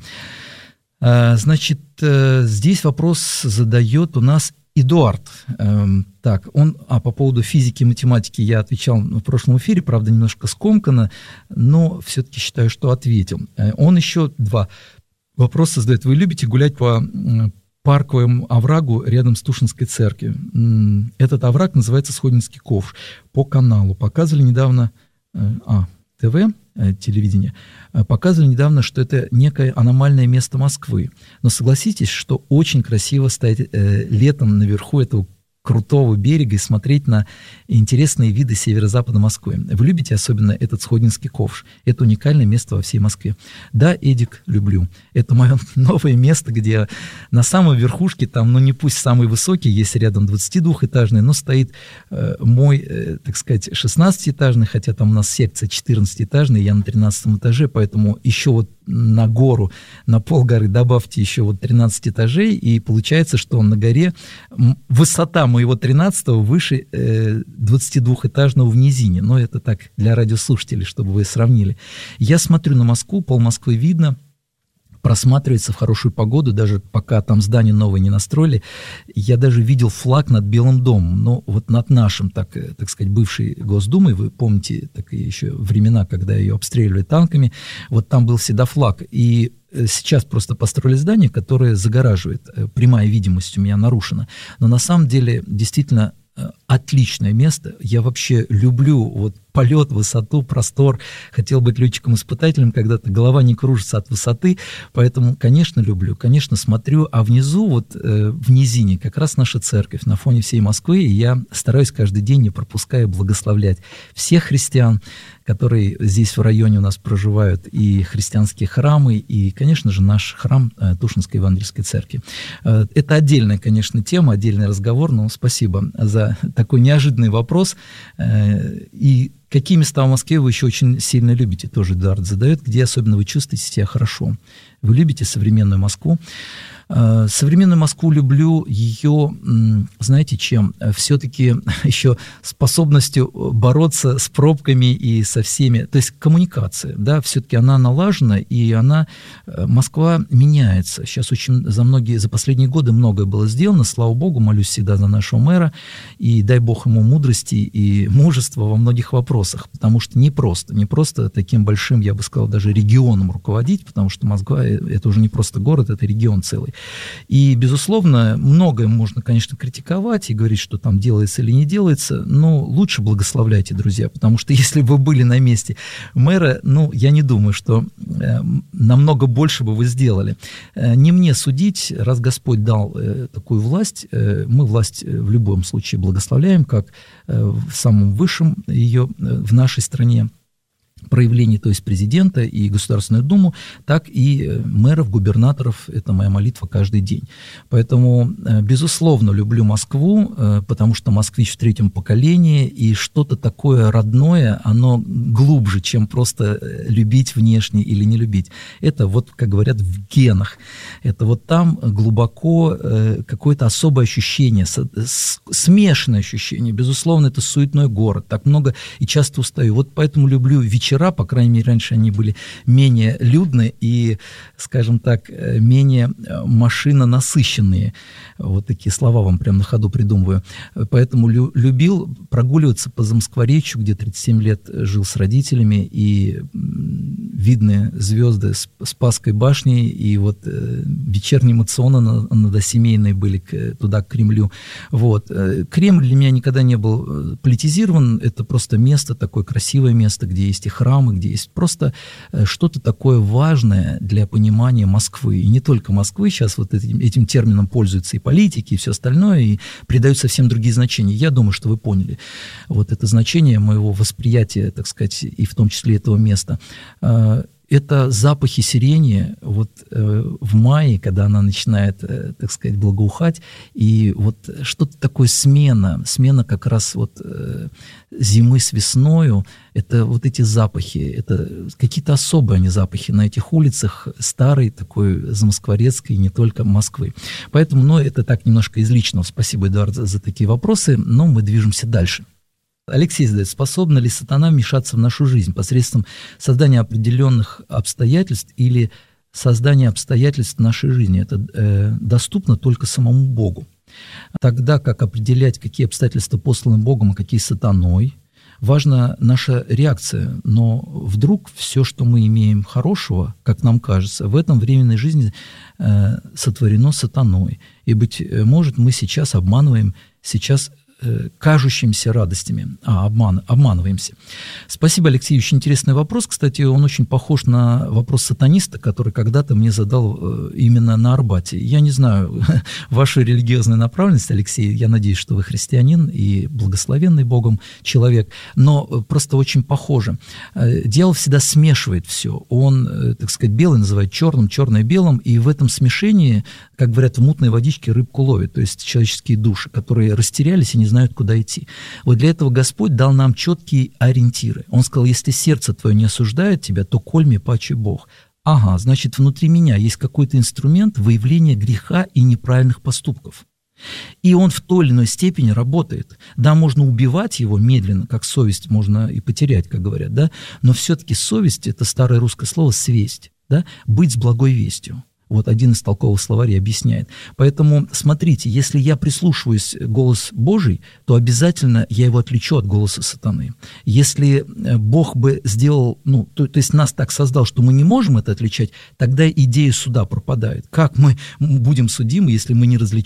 Значит, здесь вопрос задает у нас Эдуард. Так, он, а по поводу физики и математики я отвечал в прошлом эфире, правда, немножко скомканно, но все-таки считаю, что ответил. Он еще два вопроса задает. Вы любите гулять по парковому оврагу рядом с Тушинской церковью? Этот овраг называется Сходнинский ковш. По каналу показывали недавно... А, ТВ, телевидение, показывали недавно, что это некое аномальное место Москвы. Но согласитесь, что очень красиво стоять э, летом наверху этого крутого берега и смотреть на интересные виды северо-запада Москвы. Вы любите особенно этот Сходнинский ковш? Это уникальное место во всей Москве. Да, Эдик, люблю. Это мое новое место, где на самой верхушке, там, ну не пусть самый высокий, есть рядом двадцатидвухэтажный, но стоит э, мой, э, так сказать, шестнадцатиэтажный, хотя там у нас секция четырнадцатиэтажная, я на тринадцатом этаже, поэтому еще вот на гору, на полгоры добавьте еще вот тринадцать этажей, и получается, что на горе высота моего тринадцатого выше э, двадцатидвухэтажного в низине. Но это так для радиослушателей, чтобы вы сравнили. Я смотрю на Москву, пол Москвы видно, просматривается в хорошую погоду, даже пока там здание новое не настроили. Я даже видел флаг над Белым домом, но вот над нашим, так, так сказать, бывшей Госдумой, вы помните такие еще времена, когда ее обстреливали танками, вот там был всегда флаг. И сейчас просто построили здание, которое загораживает, прямая видимость у меня нарушена. Но на самом деле действительно отличное место. Я вообще люблю вот полет, высоту, простор. Хотел быть летчиком-испытателем когда-то, голова не кружится от высоты, поэтому, конечно, люблю, конечно, смотрю. А внизу, вот э, в низине, как раз наша церковь на фоне всей Москвы, и я стараюсь каждый день, не пропуская, благословлять всех христиан, которые здесь в районе у нас проживают, и христианские храмы, и, конечно же, наш храм э, Тушинской Евангельской церкви. Э, это отдельная, конечно, тема, отдельный разговор, но спасибо за такой неожиданный вопрос. Э, и какие места в Москве вы еще очень сильно любите? Тоже Эдуард задает. Где особенно вы чувствуете себя хорошо? Вы любите современную Москву? Современную Москву люблю ее, знаете, чем? Все-таки еще способностью бороться с пробками и со всеми, то есть коммуникация, да, все-таки она налажена, и она, Москва меняется. Сейчас очень за многие, за последние годы многое было сделано, слава богу, молюсь всегда за нашего мэра, и дай бог ему мудрости и мужества во многих вопросах, потому что не просто, не просто таким большим, я бы сказал, даже регионом руководить, потому что Москва — это уже не просто город, это регион целый. И, безусловно, многое можно, конечно, критиковать и говорить, что там делается или не делается, но лучше благословляйте, друзья, потому что если бы вы были на месте мэра, ну, я не думаю, что э, намного больше бы вы сделали. Э, не мне судить, раз Господь дал э, такую власть, э, мы власть в любом случае благословляем, как э, в самом высшем ее э, в нашей стране проявлений, то есть президента и Государственную Думу, так и мэров, губернаторов. Это моя молитва каждый день. Поэтому, безусловно, люблю Москву, потому что москвич в третьем поколении, и что-то такое родное, оно глубже, чем просто любить внешне или не любить. Это вот, как говорят, в генах. Это вот там глубоко какое-то особое ощущение, смешанное ощущение. Безусловно, это суетной город. Так много и часто устаю. Вот поэтому люблю вечера. Вчера, по крайней мере, раньше они были менее людны и, скажем так, менее машинонасыщенные. Вот такие слова вам прямо на ходу придумываю. Поэтому лю- любил прогуливаться по Замоскворечью, где тридцать семь лет жил с родителями, и видны звезды Спасской башни, и вот э, вечерние эмоционы надосемейные были к, туда, к Кремлю. Вот. Кремль для меня никогда не был политизирован, это просто место, такое красивое место, где есть и храмы, где есть просто что-то такое важное для понимания Москвы. И не только Москвы, сейчас вот этим, этим термином пользуются и политики, и все остальное, и придают совсем другие значения. Я думаю, что вы поняли вот это значение моего восприятия, так сказать, и в том числе этого места. Это запахи сирени вот э, в мае, когда она начинает, э, так сказать, благоухать, и вот что-то такое смена, смена как раз вот э, зимы с весною, это вот эти запахи, это какие-то особые они запахи на этих улицах, старой такой замоскворецкой, не только Москвы. Поэтому, ну, это так немножко из личного. Спасибо, Эдуард, за, за такие вопросы, но мы движемся дальше. Алексей задает: способна ли сатана вмешаться в нашу жизнь посредством создания определенных обстоятельств или создания обстоятельств нашей жизни? Это э, доступно только самому Богу. Тогда как определять, какие обстоятельства посланы Богом, а какие сатаной, важна наша реакция. Но вдруг все, что мы имеем хорошего, как нам кажется, в этом временной жизни э, сотворено сатаной. И, быть может, мы сейчас обманываем, сейчас кажущимися радостями, а, обман, обманываемся. Спасибо, Алексей, очень интересный вопрос. Кстати, он очень похож на вопрос сатаниста, который когда-то мне задал именно на Арбате. Я не знаю вашу религиозную направленность, Алексей, я надеюсь, что вы христианин и благословенный Богом человек, но просто очень похоже. Дьявол всегда смешивает все. Он, так сказать, белый называет черным, черное белым, и в этом смешении, как говорят, в мутной водичке рыбку ловит, то есть человеческие души, которые растерялись и не знают, куда идти. Вот для этого Господь дал нам четкие ориентиры. Он сказал: если сердце твое не осуждает тебя, то коль мне паче Бог. Ага, значит, внутри меня есть какой-то инструмент выявления греха и неправильных поступков. И он в той или иной степени работает. Да, можно убивать его медленно, как совесть можно и потерять, как говорят, да, но все-таки совесть — это старое русское слово «свесть», да, быть с благой вестью. Вот один из толковых словарей объясняет. Поэтому, смотрите, если я прислушиваюсь к голосу Божий, то обязательно я его отличу от голоса сатаны. Если Бог бы сделал, ну, то, то есть нас так создал, что мы не можем это отличать, тогда идея суда пропадает. Как мы будем судимы, если мы не различали?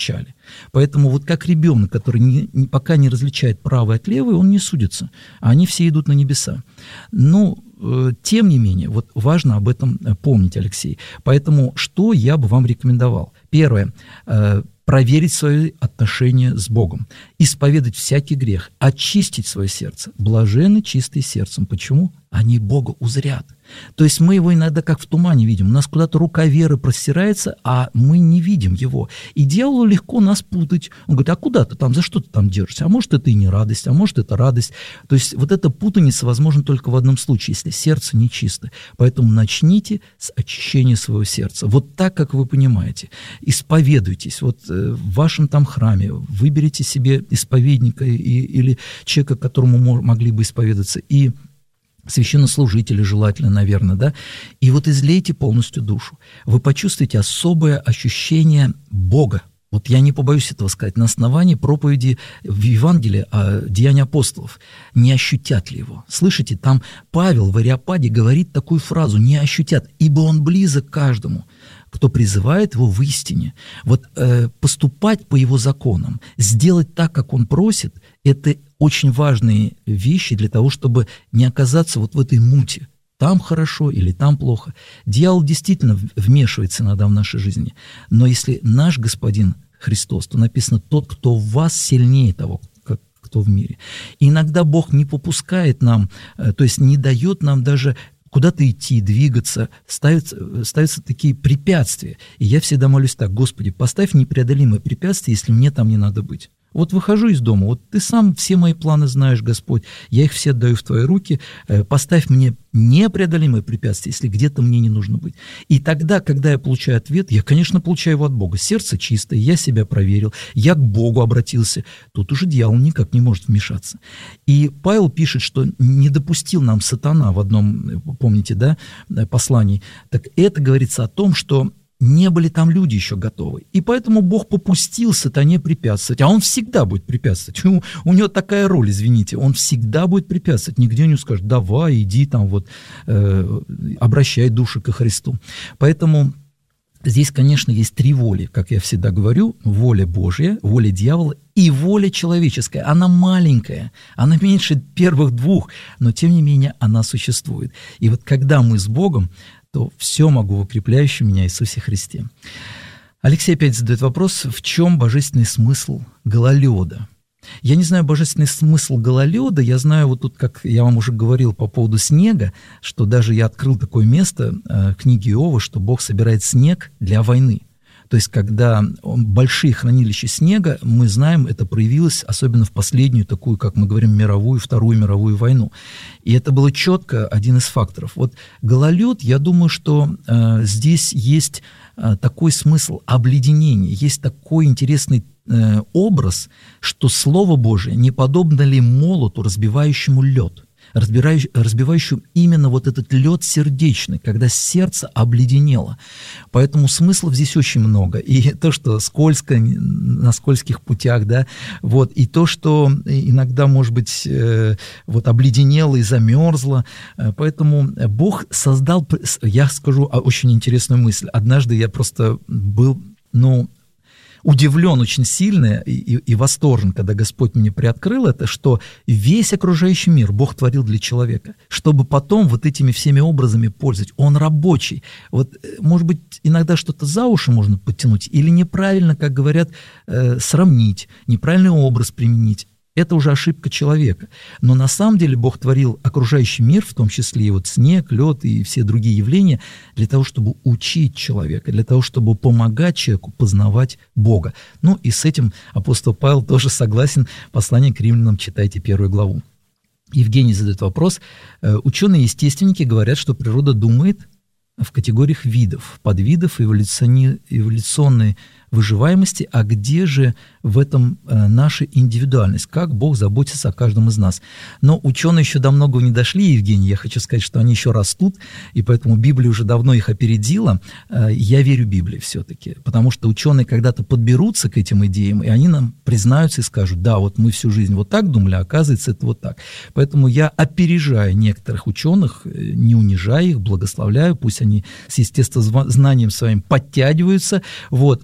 Поэтому вот как ребенок, который не, не, пока не различает правое от левое, он не судится, а они все идут на небеса. Ну, э, тем не менее, вот важно об этом помнить, Алексей. Поэтому что я бы вам рекомендовал? Первое. Э, проверить свои отношения с Богом, исповедать всякий грех, очистить свое сердце. Блаженны чистые сердцем. Почему? Они Бога узрят. То есть мы его иногда как в тумане видим. У нас куда-то рука веры простирается, а мы не видим его. И дьяволу легко нас путать. Он говорит, а куда ты там, за что ты там держишься? А может, это и не радость, а может, это радость. То есть вот эта путаница возможна только в одном случае, если сердце нечисто. Поэтому начните с очищения своего сердца. Вот так, как вы понимаете. Исповедуйтесь. Вот в вашем там храме выберите себе исповедника и, или человека, к которому могли бы исповедаться, и священнослужители желательно, наверное, да, и вот излейте полностью душу. Вы почувствуете особое ощущение Бога. Вот я не побоюсь этого сказать, на основании проповеди в Евангелии о Деянии апостолов. Не ощутят ли его? Слышите, там Павел в Ареопаге говорит такую фразу: «Не ощутят, ибо он близок каждому, кто призывает его в истине». Вот э, поступать по его законам, сделать так, как он просит, это очень важные вещи для того, чтобы не оказаться вот в этой муте. Там хорошо или там плохо. Дьявол действительно вмешивается иногда в нашей жизни. Но если наш Господин Христос, то написано: «Тот, кто в вас, сильнее того, как, кто в мире». И иногда Бог не попускает нам, то есть не дает нам даже куда-то идти, двигаться, ставятся, ставятся такие препятствия. И я всегда молюсь так: Господи, поставь непреодолимые препятствия, если мне там не надо быть. Вот выхожу из дома, вот ты сам все мои планы знаешь, Господь, я их все отдаю в твои руки, поставь мне непреодолимые препятствия, если где-то мне не нужно быть. И тогда, когда я получаю ответ, я, конечно, получаю его от Бога. Сердце чистое, я себя проверил, я к Богу обратился. Тут уже дьявол никак не может вмешаться. И Павел пишет, что не допустил нам сатана в одном, помните, да, послании. Так это говорится о том, что не были там люди еще готовы. И поэтому Бог попустил сатане препятствовать. А он всегда будет препятствовать. У, у него такая роль, извините. Он всегда будет препятствовать. Нигде не скажет: давай, иди там вот, э, обращай души ко Христу. Поэтому здесь, конечно, есть три воли. Как я всегда говорю: воля Божья, воля дьявола и воля человеческая. Она маленькая, она меньше первых двух, но тем не менее она существует. И вот когда мы с Богом, то все могу в укрепляющем меня Иисусе Христе. Алексей опять задает вопрос: в чем божественный смысл гололеда? Я не знаю божественный смысл гололеда, я знаю, вот тут, как я вам уже говорил по поводу снега, что даже я открыл такое место э, в книге Иова, что Бог собирает снег для войны. То есть, когда большие хранилища снега, мы знаем, это проявилось особенно в последнюю такую, как мы говорим, мировую, Вторую мировую войну. И это было четко один из факторов. Вот гололед, я думаю, что э, здесь есть э, такой смысл обледенения, есть такой интересный э, образ, что Слово Божие не подобно ли молоту, разбивающему лед, разбивающую именно вот этот лед сердечный, когда сердце обледенело. Поэтому смыслов здесь очень много. И то, что скользко, на скользких путях, да, вот, и то, что иногда, может быть, вот обледенело и замерзло. Поэтому Бог создал, я скажу очень интересную мысль. Однажды я просто был, ну, удивлен очень сильно и, и, и восторжен, когда Господь мне приоткрыл это, что весь окружающий мир Бог творил для человека, чтобы потом вот этими всеми образами пользовать. Он рабочий. Вот, может быть, иногда что-то за уши можно подтянуть или неправильно, как говорят, э, сравнить, неправильный образ применить. Это уже ошибка человека. Но на самом деле Бог творил окружающий мир, в том числе и вот снег, лед и все другие явления, для того, чтобы учить человека, для того, чтобы помогать человеку познавать Бога. Ну и с этим апостол Павел тоже согласен. Послание к римлянам, читайте первую главу. Евгений задает вопрос. Ученые-естественники говорят, что природа думает в категориях видов, подвидов, эволюциони... эволюционной выживаемости, а где же в этом э, наша индивидуальность, как Бог заботится о каждом из нас. Но ученые еще до многого не дошли, Евгений, я хочу сказать, что они еще растут, и поэтому Библия уже давно их опередила. Э, я верю Библии все-таки, потому что ученые когда-то подберутся к этим идеям, и они нам признаются и скажут: да, вот мы всю жизнь вот так думали, а оказывается это вот так. Поэтому я опережаю некоторых ученых, не унижаю их, благословляю, пусть они с естествознанием своим подтягиваются, вот, но все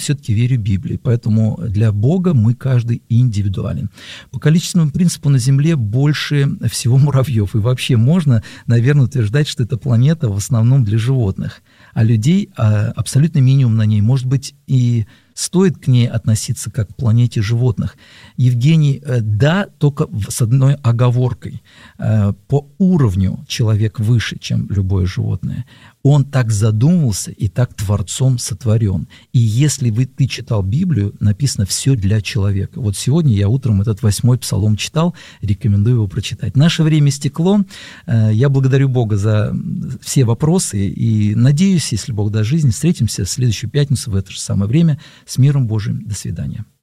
все-таки верю Библии, поэтому для Бога мы каждый индивидуален. По количественному принципу на Земле больше всего муравьев, и вообще можно, наверное, утверждать, что эта планета в основном для животных, а людей абсолютно минимум на ней. Может быть, и стоит к ней относиться как к планете животных. Евгений, да, только с одной оговоркой. По уровню человек выше, чем любое животное. Он так задумывался и так Творцом сотворен. И если вы, ты читал Библию, написано «все для человека». Вот сегодня я утром этот восьмой псалом читал, рекомендую его прочитать. Наше время истекло. Я благодарю Бога за все вопросы и надеюсь, если Бог даст жизни, встретимся в следующую пятницу в это же самое время. С миром Божиим. До свидания.